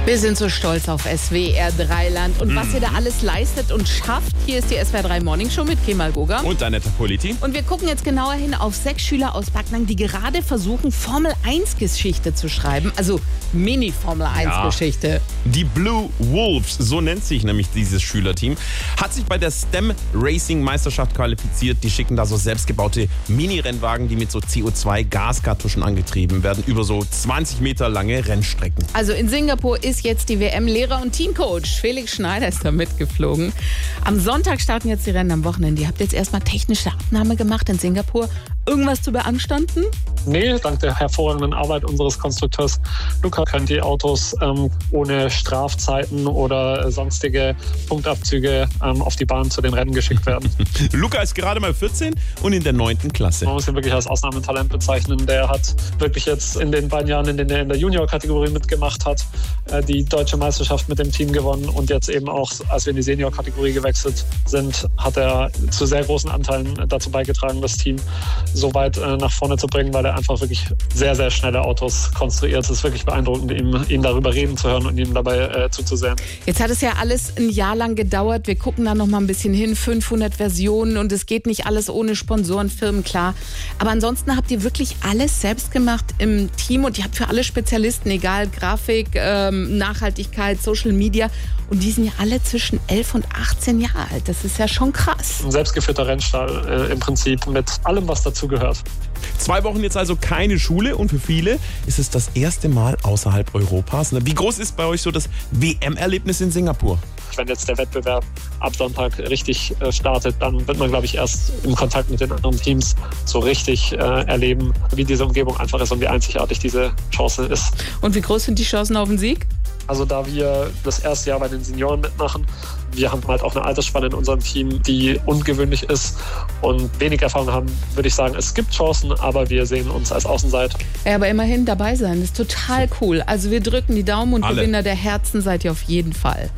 Wir sind so stolz auf SWR 3 Land und was ihr da alles leistet und schafft. Hier ist die SWR 3 Morning Show mit Kemal Goga. Und Annette Politi. Und wir gucken jetzt genauer hin auf 6 Schüler aus Backnang, die gerade versuchen, Formel-1-Geschichte zu schreiben. Also Mini-Formel-1-Geschichte. Die Blue Wolves, so nennt sich nämlich dieses Schülerteam, hat sich bei der STEM Racing Meisterschaft qualifiziert. Die schicken da so selbstgebaute Mini-Rennwagen, die mit so CO2-Gaskartuschen angetrieben werden, über so 20 Meter lange Rennstrecken. Also in Singapur ist jetzt die WM-Lehrer- und Teamcoach Felix Schneider ist da mitgeflogen. Am Sonntag starten jetzt die Rennen, am Wochenende. Ihr habt jetzt erstmal technische Abnahme gemacht in Singapur. Irgendwas zu beanstanden? Nee, dank der hervorragenden Arbeit unseres Konstrukteurs Luca können die Autos ohne Strafzeiten oder sonstige Punktabzüge auf die Bahn zu den Rennen geschickt werden. Luca ist gerade mal 14 und in der 9. Klasse. Man muss ihn wirklich als Ausnahmetalent bezeichnen. Der hat wirklich jetzt in den beiden Jahren, in denen er in der Junior-Kategorie mitgemacht hat, die deutsche Meisterschaft mit dem Team gewonnen und jetzt eben auch, als wir in die Senior-Kategorie gewechselt sind, hat er zu sehr großen Anteilen dazu beigetragen, das Team so weit nach vorne zu bringen, weil er einfach wirklich sehr, sehr schnelle Autos konstruiert. Es ist wirklich beeindruckend, ihn darüber reden zu hören und ihm dabei zuzusehen. Jetzt hat es ja alles ein Jahr lang gedauert. Wir gucken da noch mal ein bisschen hin. 500 Versionen und es geht nicht alles ohne Sponsorenfirmen, klar. Aber ansonsten habt ihr wirklich alles selbst gemacht im Team und ihr habt für alle Spezialisten, egal Grafik, Nachhaltigkeit, Social Media, und die sind ja alle zwischen 11 und 18 Jahre alt. Das ist ja schon krass. Ein selbstgeführter Rennstall im Prinzip mit allem, was dazugehört. 2 Wochen jetzt also keine Schule und für viele ist es das erste Mal außerhalb Europas. Wie groß ist bei euch so das WM-Erlebnis in Singapur? Wenn jetzt der Wettbewerb ab Sonntag richtig startet, dann wird man, glaube ich, erst im Kontakt mit den anderen Teams so richtig erleben, wie diese Umgebung einfach ist und wie einzigartig diese Chance ist. Und wie groß sind die Chancen auf den Sieg? Also da wir das erste Jahr bei den Senioren mitmachen, wir haben halt auch eine Altersspanne in unserem Team, die ungewöhnlich ist und wenig Erfahrung haben, würde ich sagen, es gibt Chancen, aber wir sehen uns als Außenseiter. Ja, aber immerhin dabei sein, das ist total cool. Also wir drücken die Daumen und Alle. Gewinner der Herzen seid ihr auf jeden Fall.